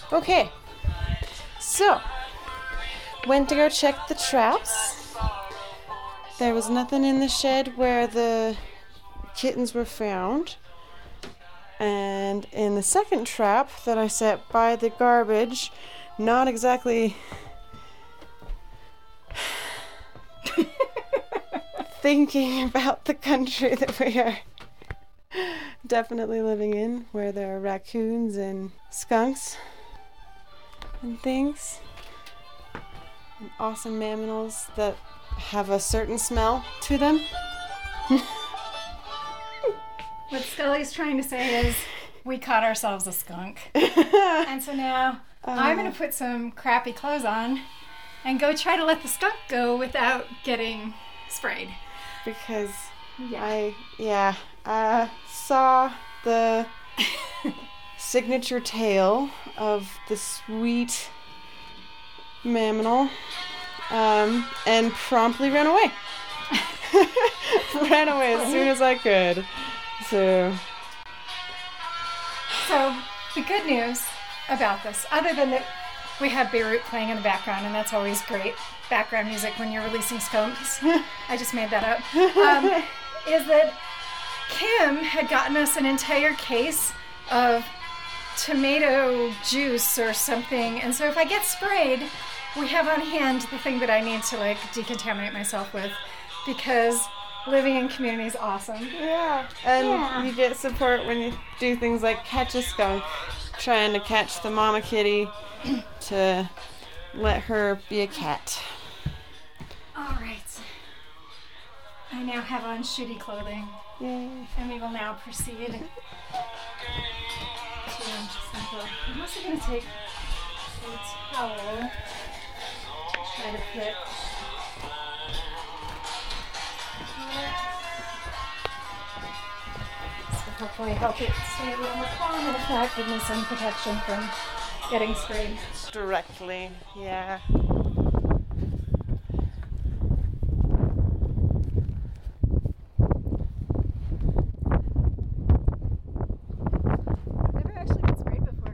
Okay, so went to go check the traps. There was nothing in the shed where the kittens were found. And in the second trap that I set by the garbage, not exactly thinking about the country that we are definitely living in, where there are raccoons and skunks and things, and awesome mammals that have a certain smell to them. What Scully's trying to say is we caught ourselves a skunk. And so now I'm going to put some crappy clothes on and go try to let the skunk go without getting sprayed. Because I saw the signature tail of the sweet mammal and promptly ran away. Ran away as soon as I could. So the good news about this, other than that we have Beirut playing in the background, and that's always great background music when you're releasing skunks. I just made that up. Is that Kim had gotten us an entire case of tomato juice or something, and so if I get sprayed, we have on hand the thing that I need to decontaminate myself with, because living in community is awesome. Yeah, and you get support when you do things like catch a skunk, trying to catch the mama kitty to let her be a cat. All right. I now have on shitty clothing. Yay. And we will now proceed to sample. I'm also going to take a towel to try to put hopefully help it stay a little more calm, and if not, give me some protection from getting sprayed. Directly, yeah. I've never actually been sprayed before.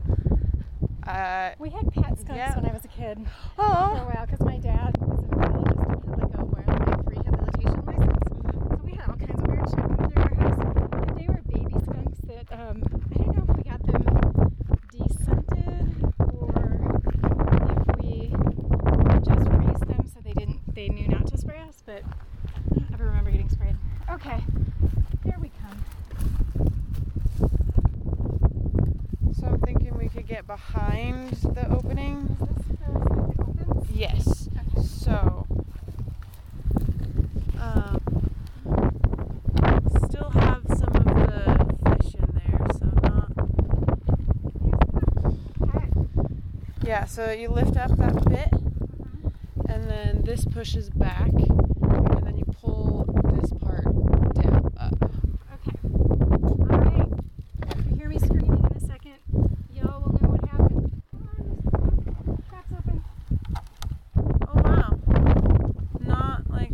We had pet skunks when I was a kid for a while, because my dad was a biologist and had like a wildlife rehabilitation license. So we had all kinds of weird shit come through our house. And they were baby skunks that, I don't know if we got them descented or if we just raised them so they knew not to spray us, but I don't ever remember getting sprayed. Okay, here we come. So I'm thinking we could get behind the opening. Is this the side that opens? Yes. Okay. So, still have some of the fish in there, so not. Okay. Yeah, so you lift up that bit, and then this pushes back, and then you pull this part down up. Okay. Alright. If you hear me screaming in a second, y'all will know what happened. Come on, trap's open. Oh wow. Not like.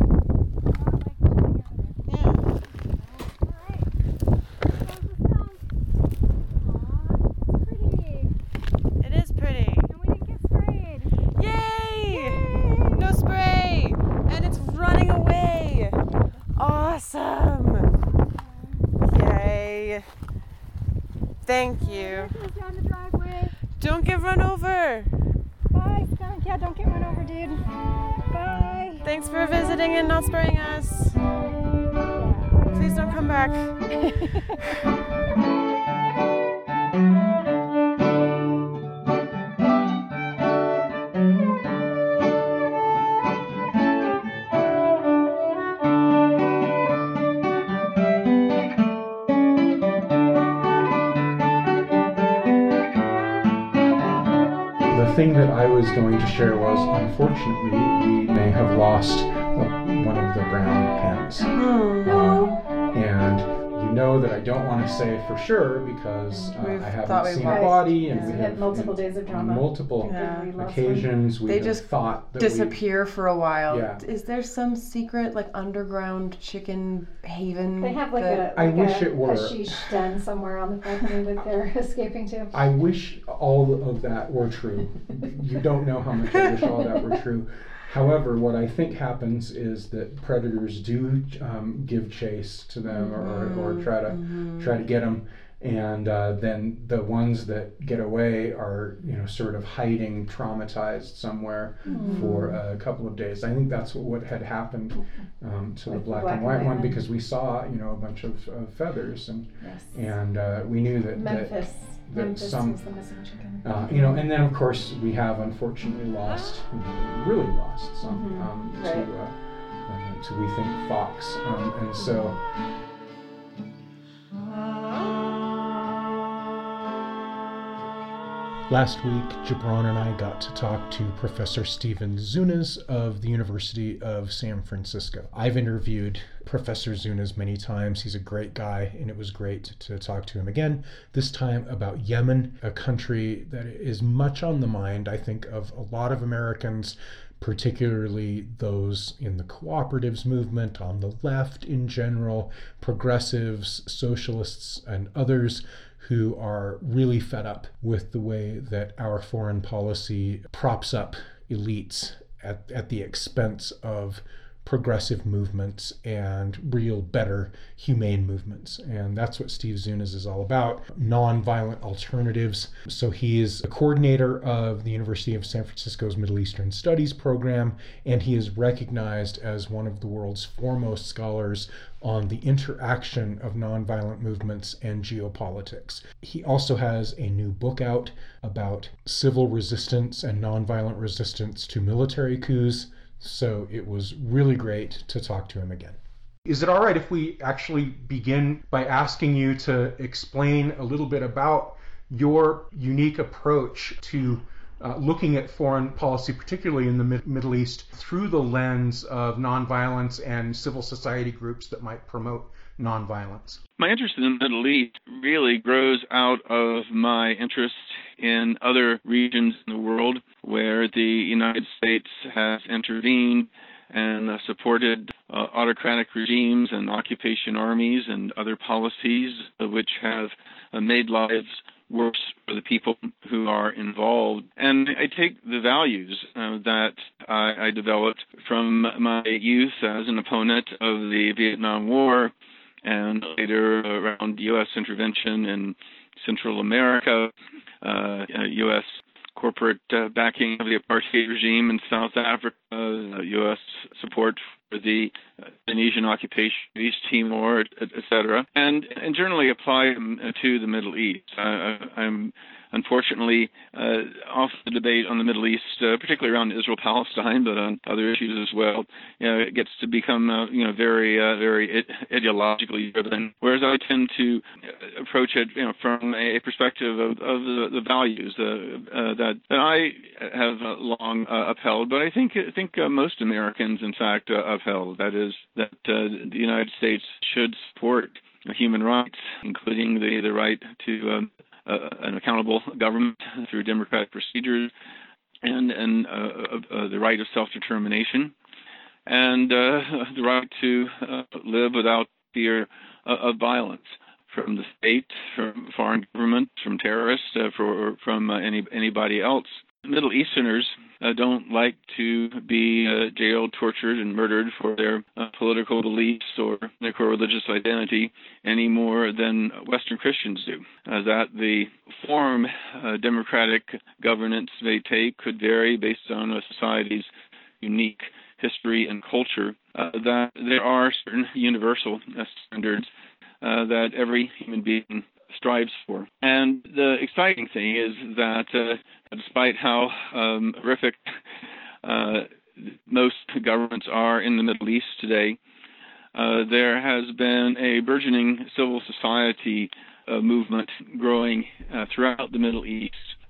Yeah. Alright. Close the skunk. Aw, it's pretty. It is pretty. And we didn't get sprayed. Yay! No spray! And it's running away! Awesome! Yay! Thank you. Goes down the driveway. Don't get run over! Bye, skunk. Yeah, don't get run over, dude. Bye. Thanks for visiting and not spraying us. Please don't come back. The thing that I was going to share was, unfortunately, we may have lost one of the brown hens. And you know that I don't want to say for sure because I haven't seen watched. a body, and Yeah. we We have had multiple days of drama. on multiple Yeah. occasions we They have just thought that disappear for a while. Yeah. Is there some secret like underground chicken haven? They have I wish it were. a sheesh den somewhere on the property that they're escaping to. I wish all of that were true. You don't know how much I wish all that were true. However, what I think happens is that predators do give chase to them or try to get them, and then the ones that get away are sort of hiding traumatized somewhere for a couple of days. I think that's what had happened to the black and white one, because we saw a bunch of feathers, and we knew that Memphis some was the missing chicken. and then of course we have unfortunately lost, really lost some to we think fox, and so. Last week, Gibran and I got to talk to Professor Stephen Zunes of the University of San Francisco. I've interviewed Professor Zunes many times. He's a great guy, and it was great to talk to him again, this time about Yemen, a country that is much on the mind, I think, of a lot of Americans, particularly those in the cooperatives movement, on the left in general, progressives, socialists, and others who are really fed up with the way that our foreign policy props up elites at the expense of progressive movements and real, better, humane movements. And that's what Steve Zunes is all about, nonviolent alternatives. So he is the coordinator of the University of San Francisco's Middle Eastern Studies program, and he is recognized as one of the world's foremost scholars on the interaction of nonviolent movements and geopolitics. He also has a new book out about civil resistance and nonviolent resistance to military coups. So it was really great to talk to him again. Is it all right if we actually begin by asking you to explain a little bit about your unique approach to looking at foreign policy, particularly in the Middle East, through the lens of nonviolence and civil society groups that might promote nonviolence? My interest in the Middle East really grows out of my interest in other regions in the world where the United States has intervened and supported autocratic regimes and occupation armies and other policies which have made lives worse for the people who are involved. And I take the values that I developed from my youth as an opponent of the Vietnam War and later around U.S. intervention in Central America, U.S. corporate backing of the apartheid regime in South Africa, U.S. support for the Indonesian occupation of East Timor, etc., and generally apply them to the Middle East. I'm unfortunately off the debate on the Middle East, particularly around Israel-Palestine, but on other issues as well. It gets to become very ideologically driven, whereas I tend to approach it from a perspective of the values that I have long upheld, but I think most Americans, in fact, upheld. That is that the United States should support human rights, including the right to an accountable government through democratic procedures, and the right of self-determination, and the right to live without fear of violence from the state, from foreign governments, from terrorists, from anybody else. Middle Easterners don't like to be jailed, tortured, and murdered for their political beliefs or their religious identity any more than Western Christians do. That the form democratic governance may take could vary based on a society's unique history and culture, that there are certain universal standards that every human being strives for. And the exciting thing is that despite how horrific most governments are in the Middle East today, there has been a burgeoning civil society movement growing throughout the Middle East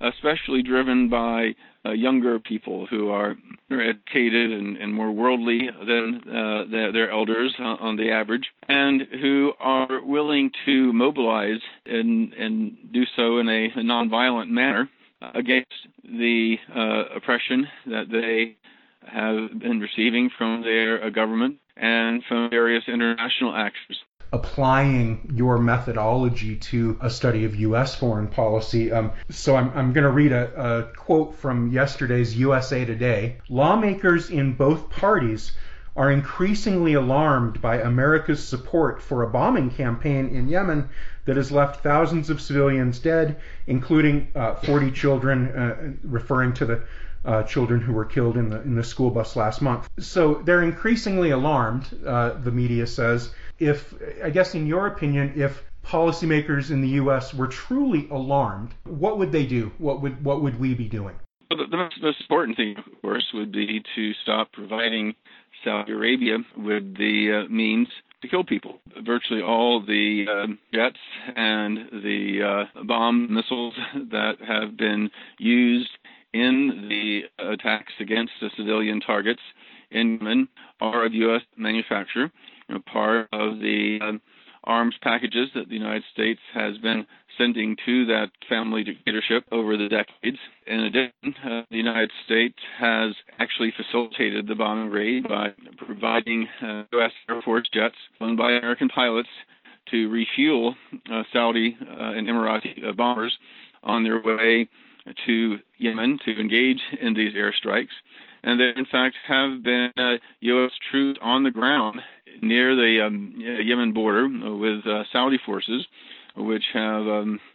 especially driven by younger people who are more educated and more worldly than their elders on the average, and who are willing to mobilize and do so in a nonviolent manner against the oppression that they have been receiving from their government and from various international actors. Applying your methodology to a study of U.S. foreign policy. So I'm going to read a quote from yesterday's USA Today. Lawmakers in both parties are increasingly alarmed by America's support for a bombing campaign in Yemen that has left thousands of civilians dead, including 40 children, referring to the children who were killed in the school bus last month. So they're increasingly alarmed, the media says. If, I guess in your opinion, if policymakers in the U.S. were truly alarmed, what would they do? What would we be doing? Well, the most important thing, of course, would be to stop providing Saudi Arabia with the means to kill people. Virtually all the jets and the bomb missiles that have been used in the attacks against the civilian targets in Yemen are of U.S. manufacture, part of the arms packages that the United States has been sending to that family dictatorship over the decades. In addition, the United States has actually facilitated the bombing raid by providing U.S. Air Force jets flown by American pilots to refuel Saudi and Emirati bombers on their way to Yemen to engage in these airstrikes. And there, in fact, have been U.S. troops on the ground near the Yemen border with Saudi forces, which have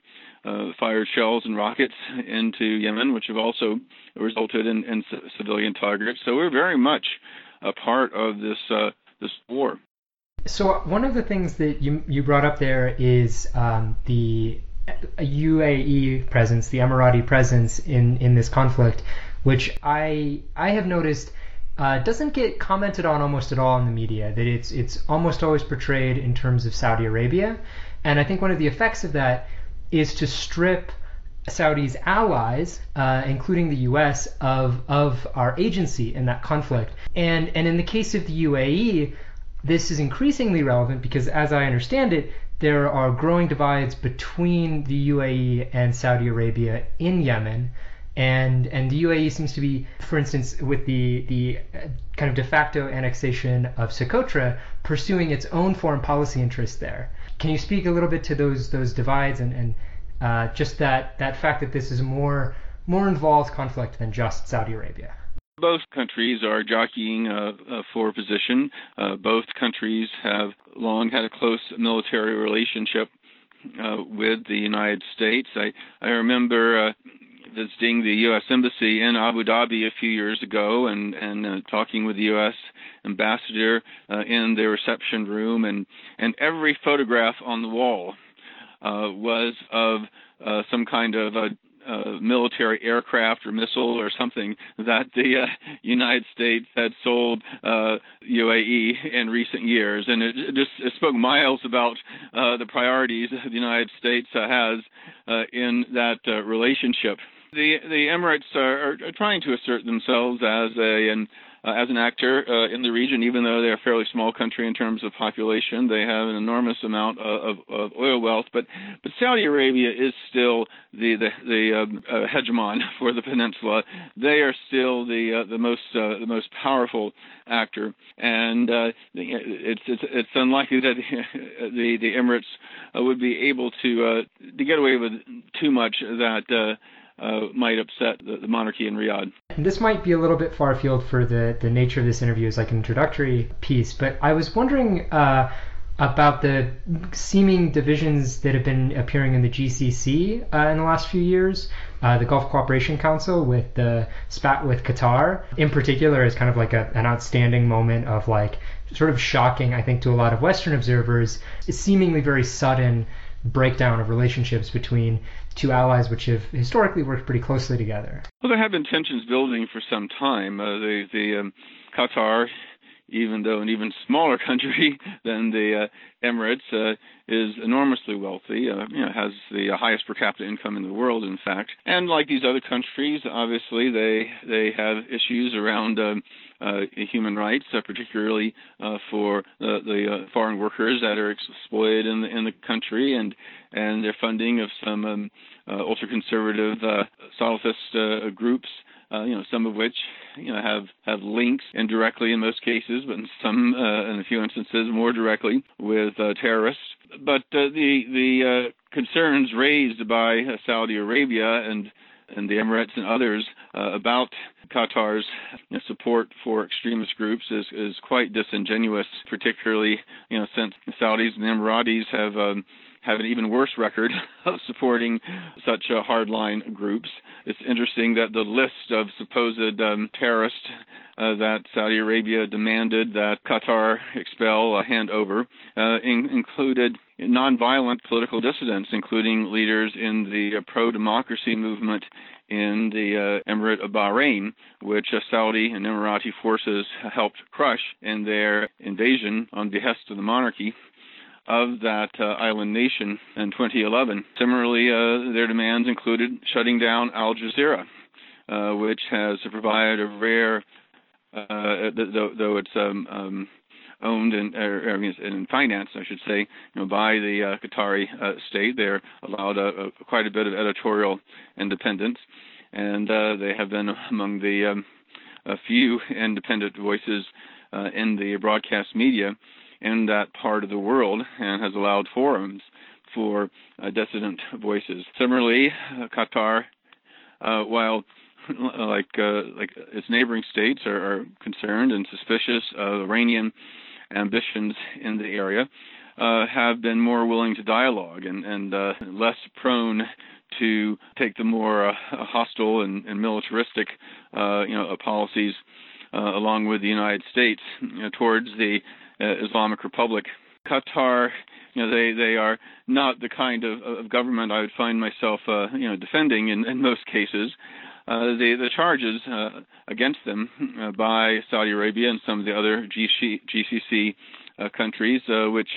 fired shells and rockets into Yemen, which have also resulted in civilian targets. So we're very much a part of this war. So one of the things that you brought up there is the UAE presence, the Emirati presence in this conflict, which I have noticed doesn't get commented on almost at all in the media, that it's almost always portrayed in terms of Saudi Arabia. And I think one of the effects of that is to strip Saudi's allies, including the US, of our agency in that conflict. And in the case of the UAE, this is increasingly relevant because, as I understand it, there are growing divides between the UAE and Saudi Arabia in Yemen. And the UAE seems to be, for instance, with the kind of de facto annexation of Socotra, pursuing its own foreign policy interests there. Can you speak a little bit to those divides and just that fact that this is a more involved conflict than just Saudi Arabia? Both countries are jockeying for position. Both countries have long had a close military relationship with the United States. I remember visiting the U.S. Embassy in Abu Dhabi a few years ago and talking with the U.S. ambassador in the reception room, and every photograph on the wall was of some kind of military aircraft or missile or something that the United States had sold UAE in recent years. And it spoke miles about the priorities the United States has in that relationship. The Emirates are trying to assert themselves as an actor in the region, even though they're a fairly small country in terms of population. They have an enormous amount of oil wealth, but Saudi Arabia is still the hegemon for the peninsula. They are still the most powerful actor, and it's unlikely that the Emirates would be able to get away with too much that might upset the monarchy in Riyadh. This might be a little bit far afield for the nature of this interview as like an introductory piece, but I was wondering about the seeming divisions that have been appearing in the GCC in the last few years. The Gulf Cooperation Council with the spat with Qatar in particular is kind of like an outstanding moment of like sort of shocking, I think, to a lot of Western observers, seemingly very sudden breakdown of relationships between two allies which have historically worked pretty closely together. Well, there have been tensions building for some time. The Qatar even though an even smaller country than the Emirates, is enormously wealthy, has the highest per capita income in the world, in fact. And like these other countries, obviously, they have issues around human rights, particularly for the foreign workers that are exploited in the country, and their funding of some ultra-conservative Salafist groups. Some of which, have links indirectly in most cases, but in some, in a few instances, more directly with terrorists. But the concerns raised by Saudi Arabia and the Emirates and others about Qatar's support for extremist groups is quite disingenuous, particularly, since the Saudis and the Emiratis have an even worse record of supporting such hardline groups. It's interesting that the list of supposed terrorists that Saudi Arabia demanded that Qatar expel, hand over, included nonviolent political dissidents, including leaders in the pro-democracy movement in the Emirate of Bahrain, which Saudi and Emirati forces helped crush in their invasion on behest of the monarchy of that island nation in 2011. Similarly, their demands included shutting down Al Jazeera, which has provided a rare, though it's owned and financed, I should say, by the Qatari state. They're allowed quite a bit of editorial independence, and they have been among the few independent voices in the broadcast media in that part of the world, and has allowed forums for dissident voices. Similarly, Qatar, while like its neighboring states are concerned and suspicious of Iranian ambitions in the area, have been more willing to dialogue and less prone to take the more hostile and militaristic policies along with the United States towards the Islamic Republic. Qatar, they are not the kind of government I would find myself, defending in most cases. The charges against them by Saudi Arabia and some of the other GCC countries, which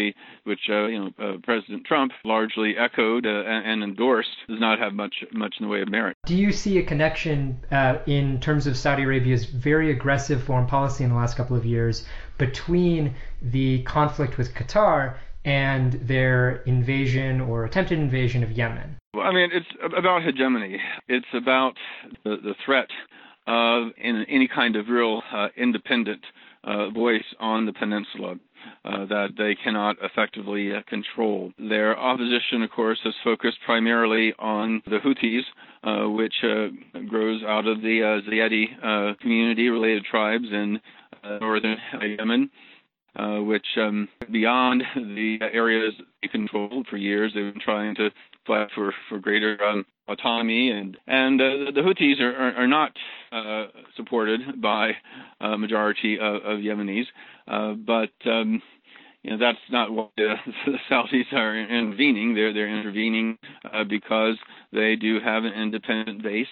President Trump largely echoed and endorsed, does not have much in the way of merit. Do you see a connection in terms of Saudi Arabia's very aggressive foreign policy in the last couple of years between the conflict with Qatar and their invasion or attempted invasion of Yemen? Well, I mean, it's about hegemony. It's about the threat of any kind of real independent voice on the peninsula that they cannot effectively control. Their opposition, of course, has focused primarily on the Houthis, which grows out of the Zaidi community-related tribes in northern Yemen, which beyond the areas they controlled for years, they've been trying to fight for greater autonomy, and the Houthis are not supported by a majority of Yemenis, but that's not what the Saudis are intervening. They're intervening because they do have an independent base.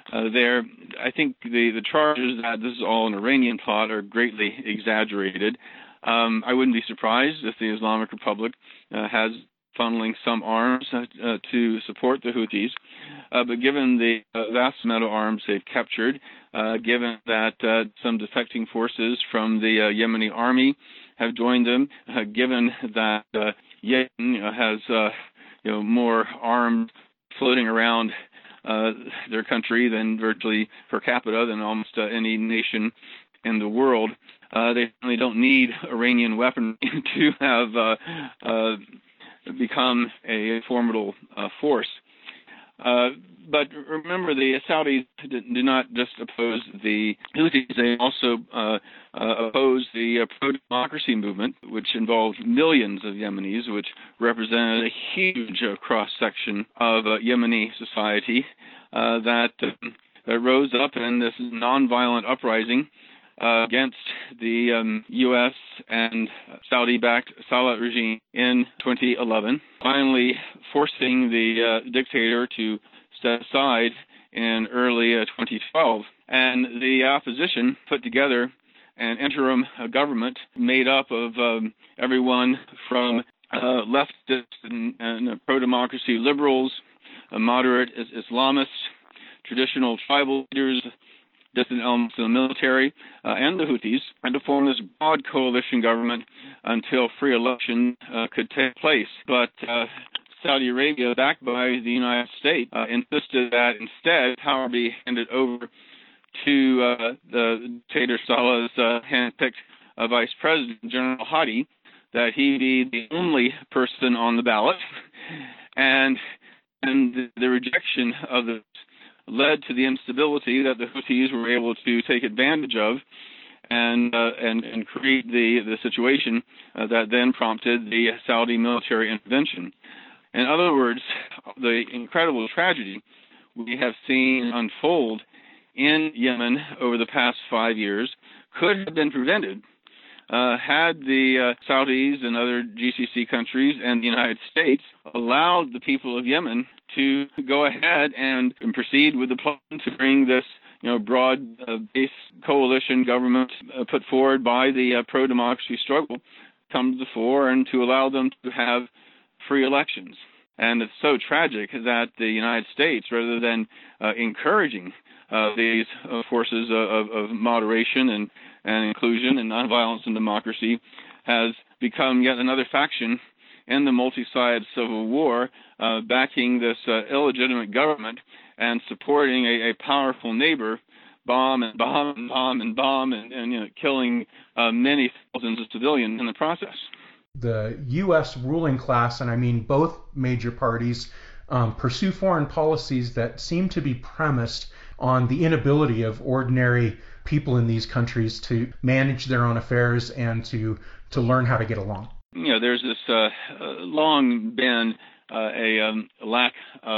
I think the charges that this is all an Iranian plot are greatly exaggerated. I wouldn't be surprised if the Islamic Republic has funneling some arms to support the Houthis, but given the vast amount of arms they've captured, given that some defecting forces from the Yemeni army have joined them, given that Yemen has more arms floating around their country than virtually per capita than almost any nation in the world, they really don't need Iranian weaponry to have become a formidable force. But remember, the Saudis do not just oppose the Houthis, they also oppose the pro-democracy movement, which involved millions of Yemenis, which represented a huge cross-section of Yemeni society that rose up in this nonviolent uprising against the U.S. and Saudi-backed Salah regime in 2011, finally forcing the dictator to step aside in early 2012. And the opposition put together an interim government made up of everyone from leftist and pro-democracy liberals, moderate Islamists, traditional tribal leaders, dissident elements of the military, and the Houthis, and to form this broad coalition government until free election could take place. But Saudi Arabia, backed by the United States, insisted that instead power be handed over to the dictator Saleh's hand-picked vice president, General Hadi, that he be the only person on the ballot, and the rejection of this led to the instability that the Houthis were able to take advantage of, and create the situation that then prompted the Saudi military intervention. In other words, the incredible tragedy we have seen unfold in Yemen over the past 5 years could have been prevented had the Saudis and other GCC countries and the United States allowed the people of Yemen to go ahead and proceed with the plan to bring this broad-based coalition government put forward by the pro-democracy struggle come to the fore, and to allow them to have free elections. And it's so tragic that the United States, rather than encouraging these forces of moderation and inclusion and nonviolence and democracy, has become yet another faction in the multi-sided civil war, backing this illegitimate government and supporting a powerful neighbor, bomb and killing many thousands of civilians in the process. The U.S. ruling class, and I mean both major parties, pursue foreign policies that seem to be premised on the inability of ordinary people in these countries to manage their own affairs and to learn how to get along. There's this long been a lack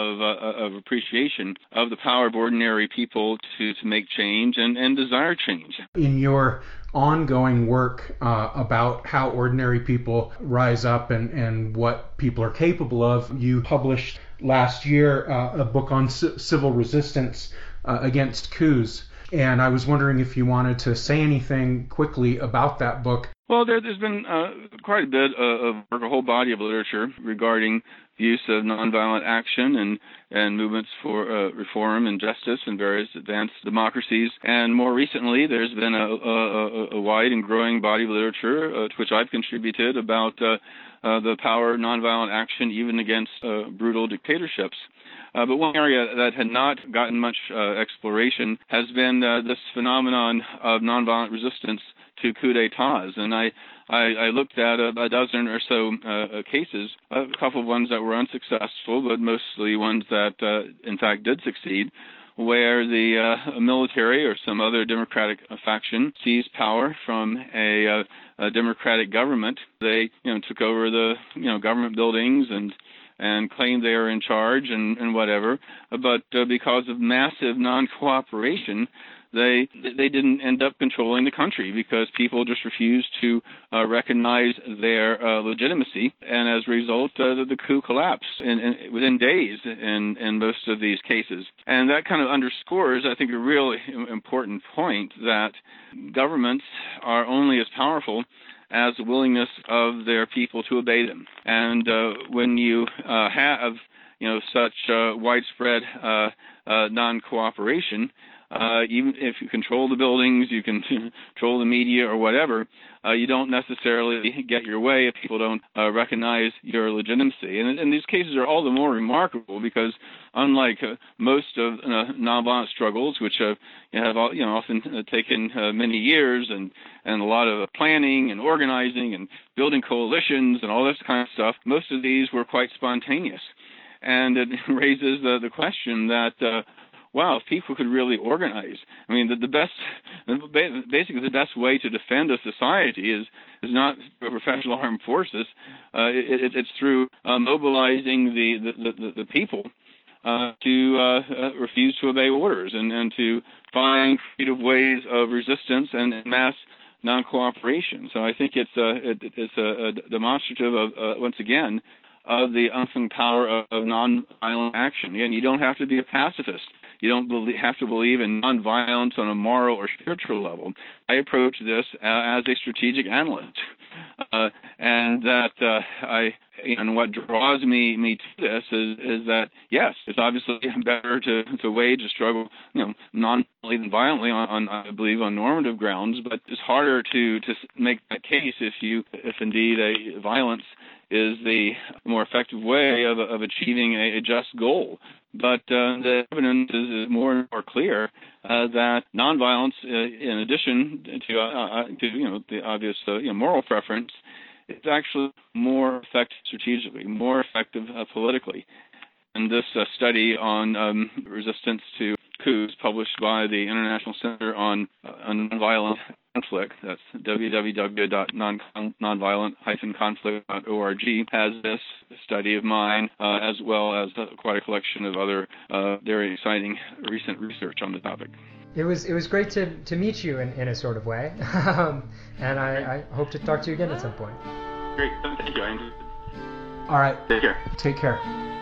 of appreciation of the power of ordinary people to make change and desire change. In your ongoing work about how ordinary people rise up and what people are capable of, you published last year a book on civil resistance against coups. And I was wondering if you wanted to say anything quickly about that book. Well, there's been quite a bit of work, a whole body of literature regarding the use of nonviolent action and movements for reform and justice in various advanced democracies. And more recently, there's been a wide and growing body of literature to which I've contributed about the power of nonviolent action even against brutal dictatorships. But one area that had not gotten much exploration has been this phenomenon of nonviolent resistance to coup d'etats. And I looked at a dozen or so cases, a couple of ones that were unsuccessful, but mostly ones that, in fact, did succeed, where the military or some other democratic faction seized power from a democratic government. They took over the government buildings and claimed they are in charge and whatever, but because of massive non-cooperation, they didn't end up controlling the country because people just refused to recognize their legitimacy, and as a result, the coup collapsed within days in most of these cases. And that kind of underscores, I think, a really important point that governments are only as powerful as the willingness of their people to obey them. And when you have such widespread non-cooperation, even if you control the buildings, you can control the media or whatever, you don't necessarily get your way if people don't recognize your legitimacy. And these cases are all the more remarkable because, unlike most of nonviolent struggles, which have often taken many years and a lot of planning and organizing and building coalitions and all this kind of stuff, most of these were quite spontaneous. And it raises the question that wow, if people could really organize. I mean, basically the best way to defend a society is not through professional armed forces. It's through mobilizing the people to refuse to obey orders and to find creative ways of resistance and mass non-cooperation. So I think it's a demonstrative of once again of the unsung power of nonviolent action. Again, you don't have to be a pacifist. you don't have to believe in nonviolence on a moral or spiritual level. I approach this as a strategic analyst, and that and what draws me to this is that yes, it's obviously better to wage a struggle, non-violently than violently on I believe on normative grounds, but it's harder to make that case if indeed violence is the more effective way of achieving a just goal. But the evidence is more and more clear that nonviolence, in addition to the obvious moral preference, is actually more effective strategically, more effective politically. And this study on resistance to coups, published by the International Center on Nonviolent Conflict, that's www.nonviolent-conflict.org, has this study of mine, as well as quite a collection of other very exciting recent research on the topic. It was great to meet you in a sort of way, and I hope to talk to you again at some point. Great, thank you, Andrew. All right. Take care. Take care.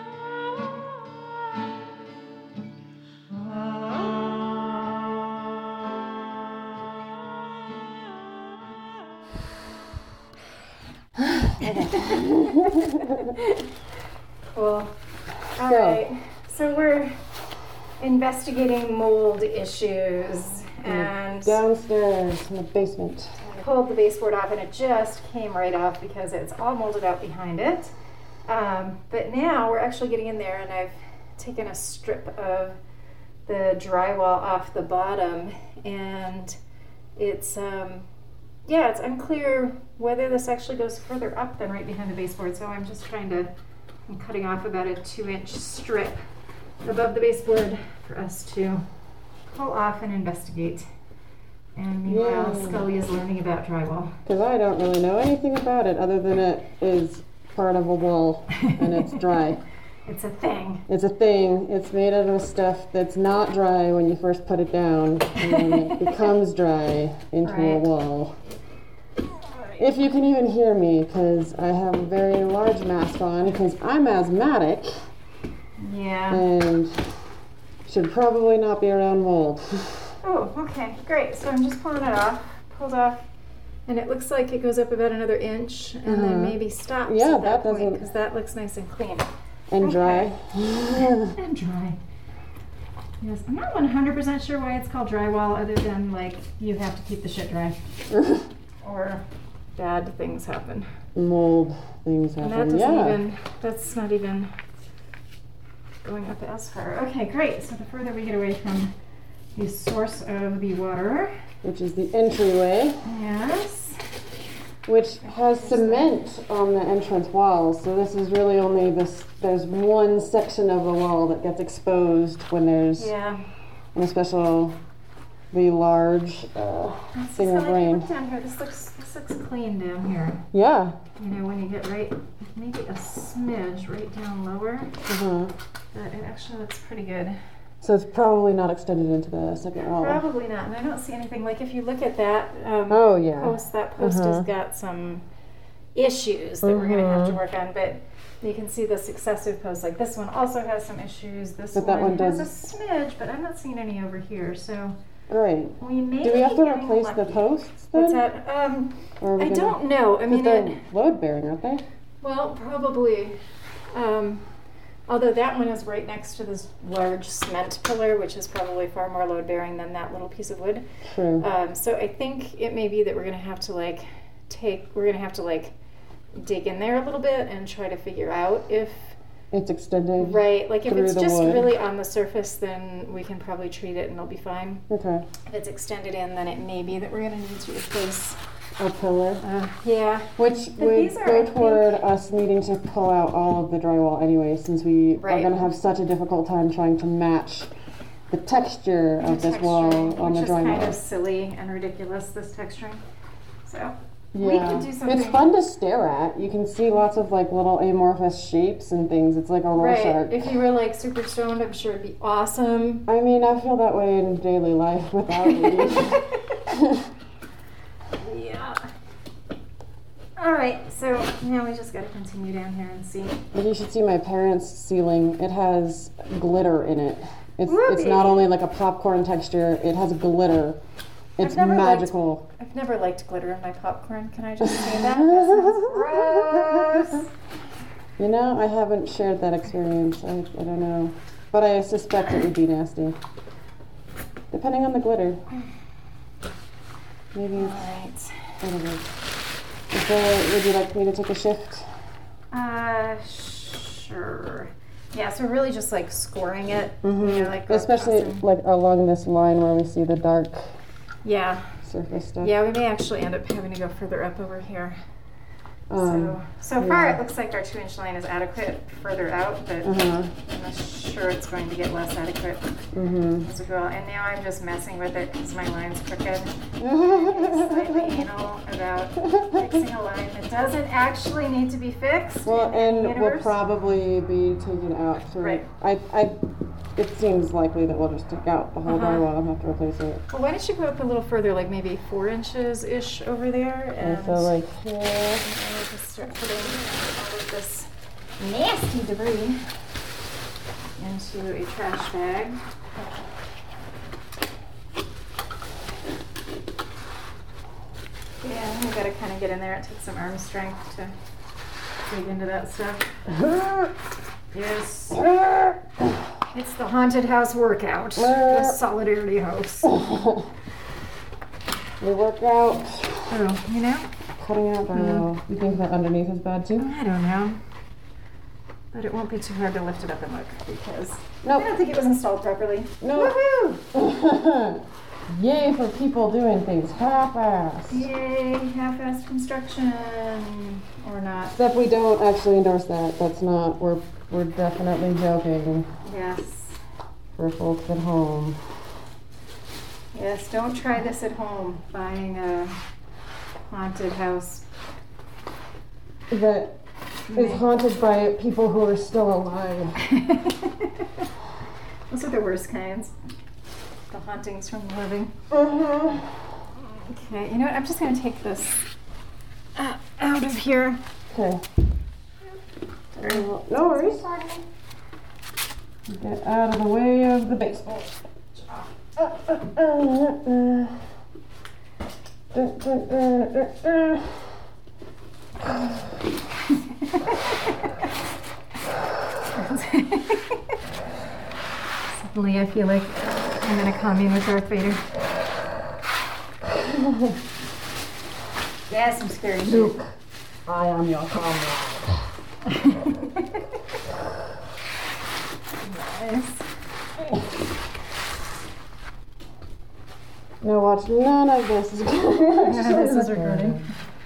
Cool. All right. So we're investigating mold issues, and downstairs in the basement. I pulled the baseboard off, and it just came right off because it's all molded out behind it. But now we're actually getting in there, and I've taken a strip of the drywall off the bottom, and it's it's unclear whether this actually goes further up than right behind the baseboard. So I'm cutting off about a 2-inch strip above the baseboard for us to pull off and investigate. And meanwhile, Scully is learning about drywall. Because I don't really know anything about it other than it is part of a wall and it's dry. It's a thing. It's a thing. It's made out of stuff that's not dry when you first put it down, and then it becomes dry into a wall. If you can even hear me, because I have a very large mask on, because I'm asthmatic. Yeah. And should probably not be around mold. Oh, okay, great. So I'm just pulling it off, pulled off, and it looks like it goes up about another inch, and then maybe stops at that point, because that looks nice and clean. And dry. And dry. Yes, I'm not 100% sure why it's called drywall, other than like you have to keep the shit dry, or bad things happen. Mold things happen. And that's not even going up as far. Okay, great. So the further we get away from the source of the water, which is the entryway. Yes. Which has cement on the entrance walls. So this is really only there's one section of the wall that gets exposed when there's an especially large thing of rain. Look down here. This looks clean down here. Yeah. You know, when you get maybe a smidge right down lower. But it actually looks pretty good. So it's probably not extended into the second wall. Probably not. And I don't see anything. Like if you look at that post, that post has got some issues that we're going to have to work on. But you can see the successive posts. Like this one also has some issues. This one has a smidge, but I'm not seeing any over here. So great. Do we have to replace the posts then? What's that? I don't know. I mean, they're load bearing, aren't they? Well, probably. Although that one is right next to this large cement pillar, which is probably far more load bearing than that little piece of wood. True. So I think it may be that we're going to have to dig in there a little bit and try to figure out if it's extended. Right. Like if it's just wood. really on the surface, then we can probably treat it and it'll be fine. Okay. If it's extended in, then it may be that we're going to need to replace a pillar. Yeah. Which would go toward us needing to pull out all of the drywall anyway, since we are going to have such a difficult time trying to match the texture of this wall on the drywall. Which is kind of silly and ridiculous, this texturing. So we could do something. It's fun to stare at. You can see lots of like little amorphous shapes and things. It's like a Rorschach. If you were like super stoned, I'm sure it'd be awesome. I mean, I feel that way in daily life without it. Yeah. All right, so now we just got to continue down here and see. But you should see my parents' ceiling. It has glitter in it. It's not only like a popcorn texture, it has glitter. It's magical. I've never liked glitter in my popcorn. Can I just say that? That sounds gross. You know, I haven't shared that experience. I don't know. But I suspect it would be nasty. Depending on the glitter. Maybe. Alright. Whatever. Would you like me to take a shift? Sure. Yeah, so really just like scoring it. Mm-hmm. You know, like especially like along this line where we see the dark surface stuff. Yeah, we may actually end up having to go further up over here. So far yeah. it looks like our 2-inch line is adequate further out, but I'm sure it's going to get less adequate as we go. And now I'm just messing with it because my line's crooked. I'm slightly anal about fixing a line that doesn't actually need to be fixed. Well, and will will probably be taken out through. Right. It seems likely that we'll just take out the whole drywall and have to replace it. Well, why don't you go up a little further, like maybe 4 inches-ish over there? And so like here. And we'll just start putting all of this nasty debris into a trash bag. Yeah, we've got to kind of get in there. It takes some arm strength to dig into that stuff. Yes. It's the haunted house workout. The Solidarity House. We work out. Oh, you know? Cutting out drywall. You think that underneath is bad too? I don't know. But it won't be too hard to lift it up and look because Nope. I don't think it was installed properly. No. Woohoo! Yay for people doing things half-assed. Yay, half-assed construction. Or not. Except we don't actually endorse that. That's not, we're definitely joking Yes. for folks at home. Yes, don't try this at home, buying a haunted house. That is haunted by people who are still alive. Those are the worst kinds. The hauntings from the living. Okay, you know what? I'm just going to take this out of here. Okay. No worries. Get out of the way of the baseball. Suddenly I feel like I'm in a commune with Darth Vader. Yes, I'm scared. Luke, I am your comrade. Nice. Now watch, none of this is This is recording.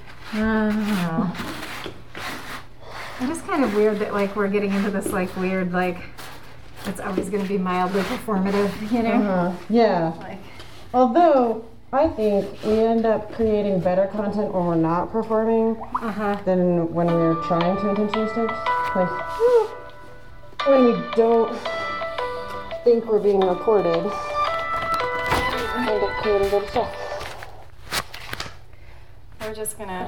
It is kind of weird that like we're getting into this like weird like it's always going to be mildly performative, you know? Yeah. Like, Although I think we end up creating better content when we're not performing than when we're trying to intentionally stitch. Like when we don't think we're being recorded, we end up creating good stuff. we're just gonna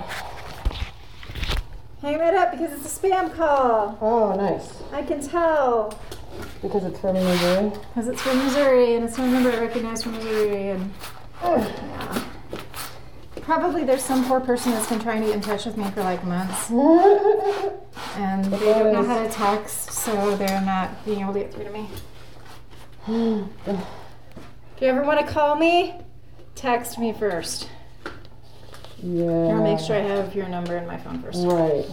hang that up because it's a spam call. Oh, nice. I can tell. Because it's from Missouri. Because it's from Missouri and it's a number I recognize from Missouri and yeah. Probably there's some poor person that's been trying to get in touch with me for like months. And they don't know how to text, so they're not being able to get through to me. If you ever want to call me, text me first. Yeah. I'll make sure I have your number in my phone first. Right.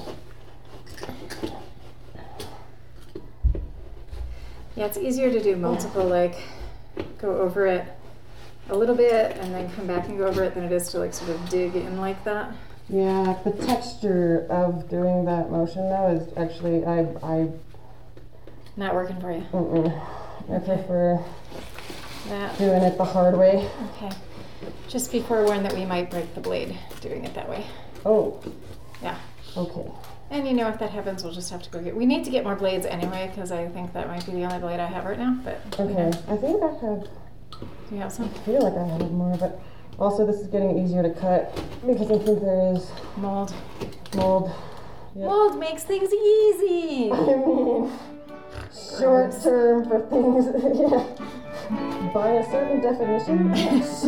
Yeah, it's easier to do multiple, like, go over it a little bit and then come back and go over it than it is to, like, sort of dig in like that. Yeah, the texture of doing that motion, though, is actually, I Not working for you. I prefer That. doing it the hard way. Okay. Just be forewarned that we might break the blade doing it that way. Oh, Yeah. okay. And you know, if that happens, we'll just have to go get. We need to get more blades anyway, because I think that might be the only blade I have right now. But Okay, I think I have, do you have some? I feel like I have more, but also this is getting easier to cut because I think there is Mold. mold. Yep. Mold makes things easy. I mean, short term for things. Yeah. By a certain definition, yes.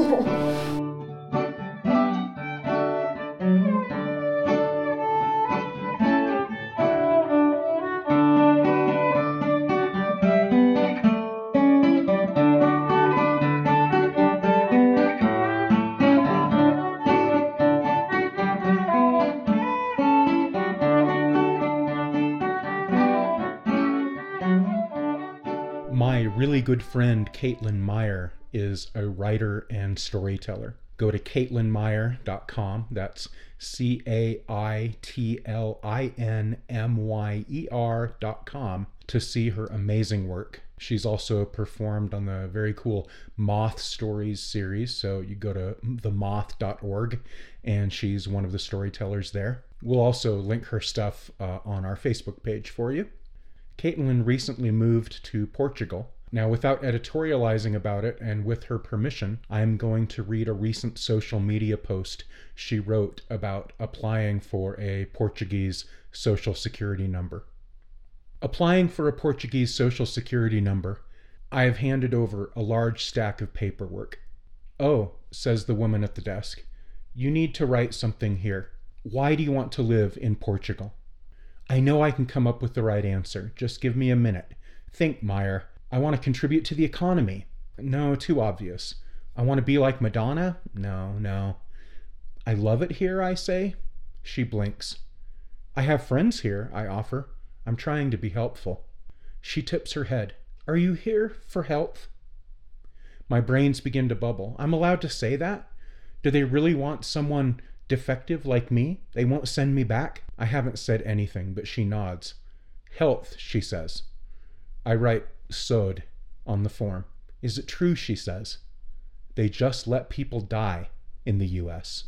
My really good friend Caitlin Meyer is a writer and storyteller. Go to CaitlinMeyer.com. That's CaitlinMyer.com to see her amazing work. She's also performed on the very cool Moth Stories series, so you go to themoth.org and she's one of the storytellers there. We'll also link her stuff on our Facebook page for you. Caitlin recently moved to Portugal. Now, without editorializing about it and with her permission, I'm going to read a recent social media post she wrote about applying for a Portuguese social security number. Applying for a Portuguese social security number, I have handed over a large stack of paperwork. "Oh," says the woman at the desk, "you need to write something here. Why do you want to live in Portugal?" I know I can come up with the right answer. Just give me a minute. Think, Meyer. I want to contribute to the economy. No, too obvious. I want to be like Madonna? No. I love it here, I say. She blinks. I have friends here, I offer. I'm trying to be helpful. She tips her head. Are you here for health? My brains begin to bubble. I'm allowed to say that? Do they really want someone defective like me? They won't send me back? I haven't said anything, but she nods. Health, she says. I write "sod" on the form. Is it true, she says. They just let people die in the U.S.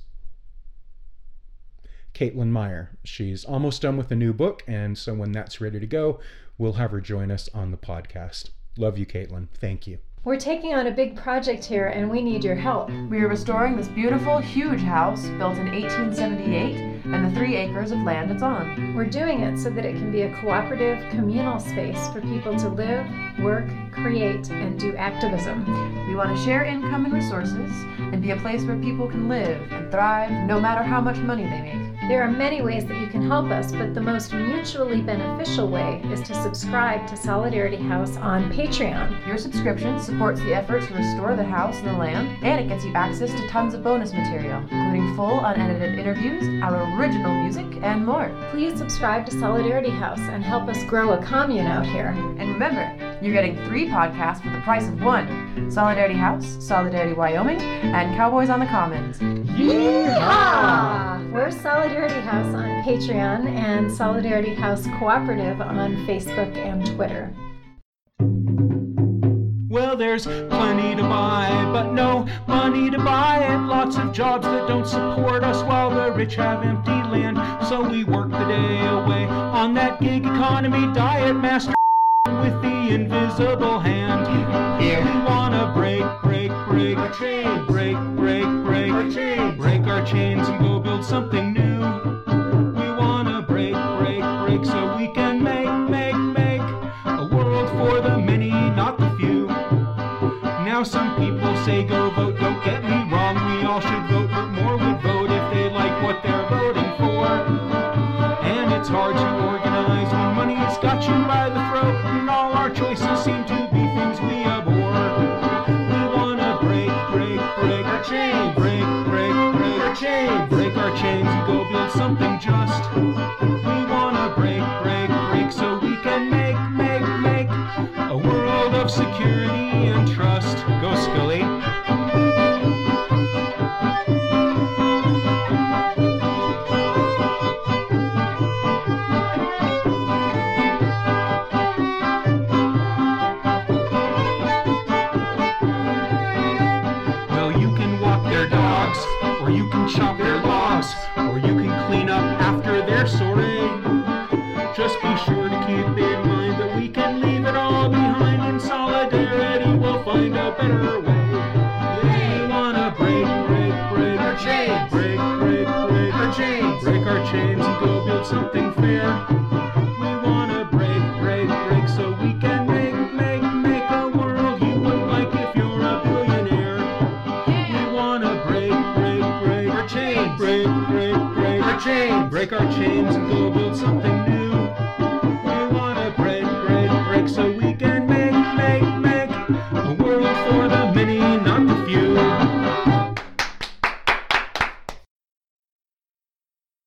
Caitlin Meyer. She's almost done with a new book, and so when that's ready to go, we'll have her join us on the podcast. Love you, Caitlin. Thank you. We're taking on a big project here and we need your help. We are restoring this beautiful, huge house built in 1878 and the 3 acres of land it's on. We're doing it so that it can be a cooperative, communal space for people to live, work, create, and do activism. We want to share income and resources and be a place where people can live and thrive no matter how much money they make. There are many ways that you can help us, but the most mutually beneficial way is to subscribe to Solidarity House on Patreon. Your subscription supports the effort to restore the house and the land, and it gets you access to tons of bonus material, including full unedited interviews, our original music, and more. Please subscribe to Solidarity House and help us grow a commune out here. And remember, you're getting 3 podcasts for the price of 1. Solidarity House, Solidarity Wyoming, and Cowboys on the Commons. Yeehaw! We're Solidarity House on Patreon and Solidarity House Cooperative on Facebook and Twitter. Well, there's plenty to buy, but no money to buy it. Lots of jobs that don't support us while the rich have empty land. So we work the day away on that gig economy diet, master with the invisible hand. Here we wanna break our chains, break our chains, break our chains and go build something new. We wanna break so we can make a world for the many, not the few. Now some people say go vote, don't get me wrong, we all should vote, but more would vote if they like what they're voting for. And it's hard to organize when money's got you by the throat, and all our choices seem to be things we abhor. We wanna break our chains, break our chains, break our chains and go build something just. We wanna break so we can make a world of security and trust. Go Scully. Well, you can walk their dogs, or you can chop their logs, or you can clean up after their soiree. Just be sure to keep in mind that we can leave it all behind. In solidarity, we'll find a better way. We wanna break our chains, break our chains, break our chains and go build something fair. We wanna break so we can chains, break our chains and go